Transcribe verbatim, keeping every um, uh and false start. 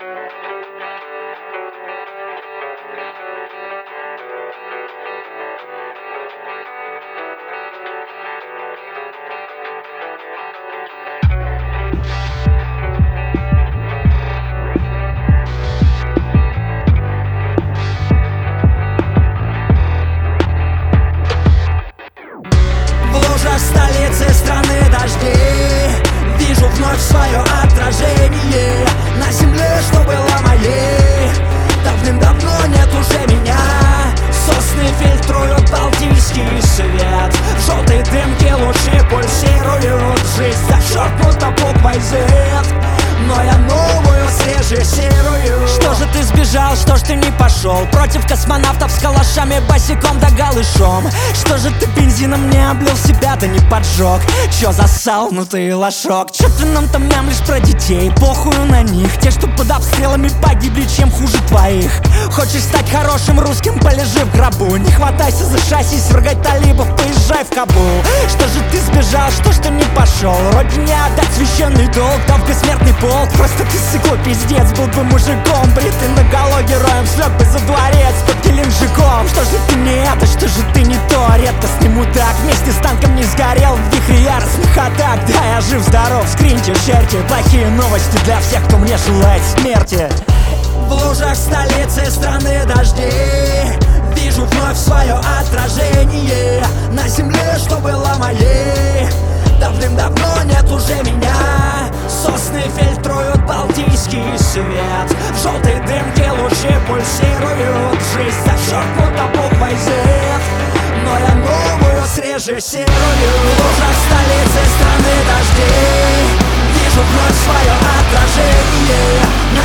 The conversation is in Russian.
Столицы страны дождей, вижу вновь свое отражение на земле, что было моей. Давным-давно нет уже меня. Сосны фильтруют балтийский свет, в желтой дымке лучи пульсируют. Жизнь зачеркнута буквой Z, но я новую срежиссирую. Что же ты сбежал, что ж ты не пошел против космонавтов с калашами, босиком да голышом? Что же ты бензином не облил, себя да не поджег? Чё засал, ну ты лошок. Чё ты нам там мямлишь про детей, похую на них. Те, что под обстрелами погибли, чем хуже твоих. Хочешь стать хорошим русским, полежи в гробу. Не хватайся за шасси, свергай талибов, поезжай в Кабул. Что же ты сбежал, что ж ты не пошел родине отдать священный долг, да в бессмертный полк? Просто ты сыкло пиздец, был бы мужиком, бритый наголо героем, слег бы за дворец под Геленджиком. Что же ты не это, что же ты не то? Редкостный мудак, вместе с танком не сгорел в вихре яростных атак. Да, я жив-здоров, скриньте, шерьте. Плохие новости для всех, кто мне желает смерти. В лужах столицы страны дождей вижу вновь свое отражение на земле, что было моей. Давным-давно нет уже меня. Сосны фильтруют балтийский свет, в желтой дымке лучи пульсируют. Жизнь зачеркнута буквой Z, но я новую срежиссирую. В лужах столицы страны дождей вижу вновь свое отражение